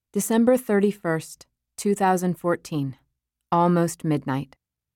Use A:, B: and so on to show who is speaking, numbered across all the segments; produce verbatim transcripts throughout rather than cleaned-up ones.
A: December thirty-first, twenty fourteen. Almost midnight.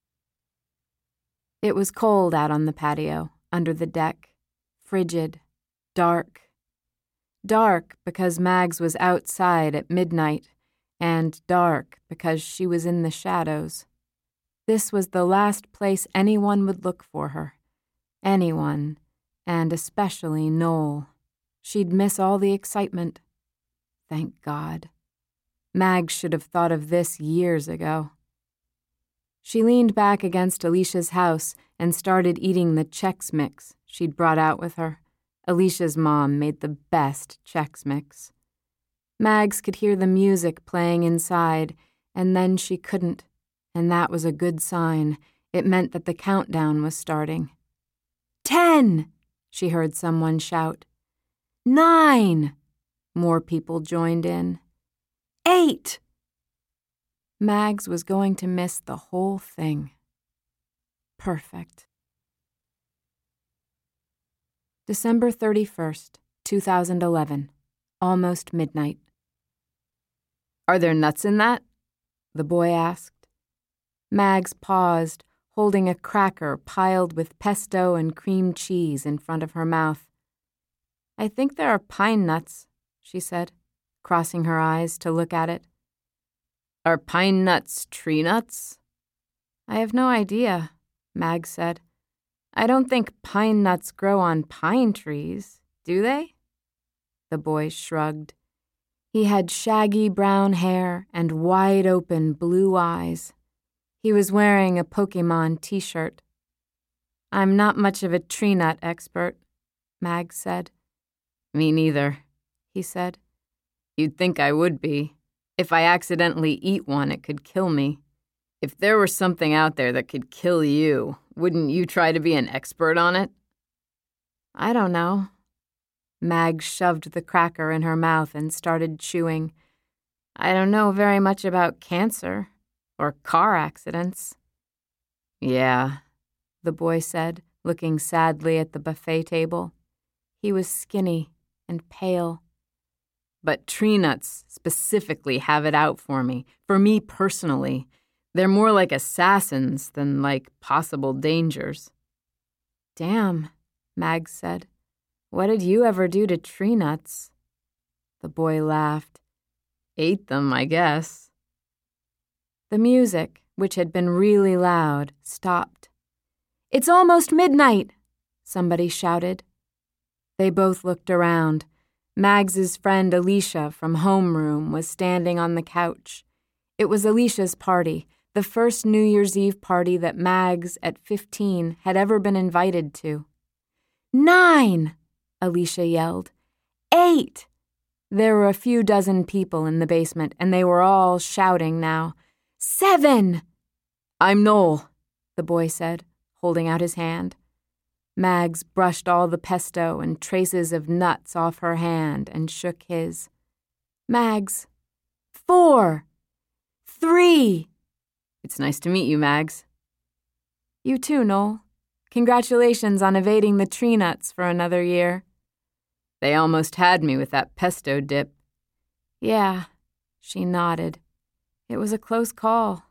A: It was cold out on the patio, under the deck. Frigid. Dark. Dark because Mags was outside at midnight, and dark because she was in the shadows. This was the last place anyone would look for her. Anyone, and especially Noel. She'd miss all the excitement. Thank God. Mags should have thought of this years ago. She leaned back against Alicia's house and started eating the Chex Mix she'd brought out with her. Alicia's mom made the best Chex Mix. Mags could hear the music playing inside, and then she couldn't, and that was a good sign. It meant that the countdown was starting. Ten! She heard someone shout. Nine! More people joined in. Eight! Mags was going to miss the whole thing. Perfect. December thirty-first, twenty eleven. Almost midnight. Are there nuts in that? The boy asked. Mags paused, holding a cracker piled with pesto and cream cheese in front of her mouth. I think there are pine nuts, she said, crossing her eyes to look at it. Are pine nuts tree nuts? I have no idea, Mags said. I don't think pine nuts grow on pine trees, do they? The boy shrugged. He had shaggy brown hair and wide-open blue eyes. He was wearing a Pokemon t-shirt. I'm not much of a tree nut expert, Mags said. Me neither, he said. You'd think I would be. If I accidentally eat one, it could kill me. If there were something out there that could kill you, wouldn't you try to be an expert on it? I don't know. Mags shoved the cracker in her mouth and started chewing. I don't know very much about cancer or car accidents. Yeah, the boy said, looking sadly at the buffet table. He was skinny and pale. But tree nuts specifically have it out for me, for me personally. They're more like assassins than like possible dangers. Damn, Mags said. What did you ever do to tree nuts? The boy laughed. Ate them, I guess. The music, which had been really loud, stopped. It's almost midnight, somebody shouted. They both looked around. Mags's friend Alicia from homeroom was standing on the couch. It was Alicia's party, the first New Year's Eve party that Mags, at fifteen, had ever been invited to. Nine! Alicia yelled. Eight! There were a few dozen people in the basement, and they were all shouting now. Seven! I'm Noel, the boy said, holding out his hand. Mags brushed all the pesto and traces of nuts off her hand and shook his. Mags. Four. Three. It's nice to meet you, Mags. You too, Noel. Congratulations on evading the tree nuts for another year. They almost had me with that pesto dip. Yeah, she nodded. It was a close call.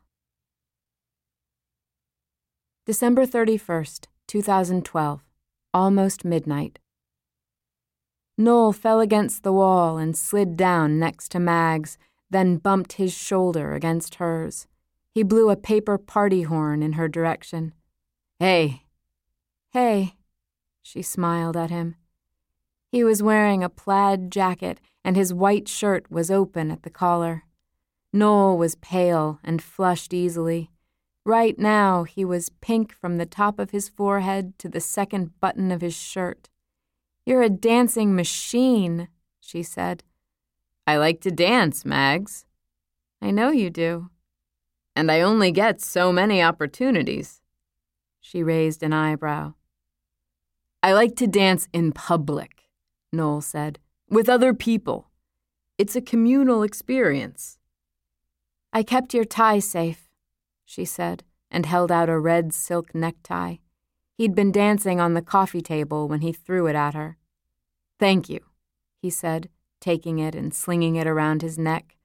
A: December thirty-first. twenty twelve. Almost midnight. Noel fell against the wall and slid down next to Mags, then bumped his shoulder against hers. He blew a paper party horn in her direction. Hey. Hey, she smiled at him. He was wearing a plaid jacket, and his white shirt was open at the collar. Noel was pale and flushed easily. Right now, he was pink from the top of his forehead to the second button of his shirt. You're a dancing machine, she said. I like to dance, Mags. I know you do. And I only get so many opportunities. She raised an eyebrow. I like to dance in public, Noel said, with other people. It's a communal experience. I kept your tie safe, she said, and held out a red silk necktie. He'd been dancing on the coffee table when he threw it at her. Thank you, he said, taking it and slinging it around his neck.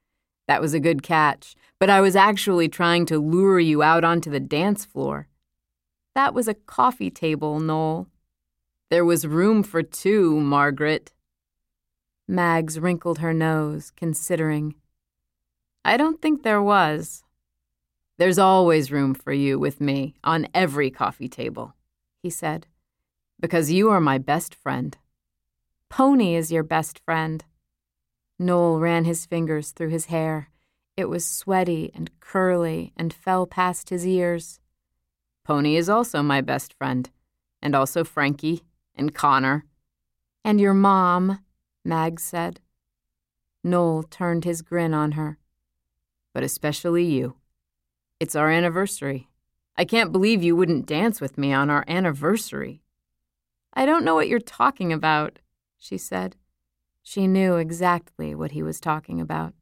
A: That was a good catch, but I was actually trying to lure you out onto the dance floor. That was a coffee table, Noel. There was room for two, Margaret. Mags wrinkled her nose, considering. I don't think there was. There's always room for you with me on every coffee table, he said, because you are my best friend. Pony is your best friend. Noel ran his fingers through his hair. It was sweaty and curly and fell past his ears. Pony is also my best friend, and also Frankie and Connor. And your mom, Mags said. Noel turned his grin on her. But especially you. It's our anniversary. I can't believe you wouldn't dance with me on our anniversary. I don't know what you're talking about, she said. She knew exactly what he was talking about.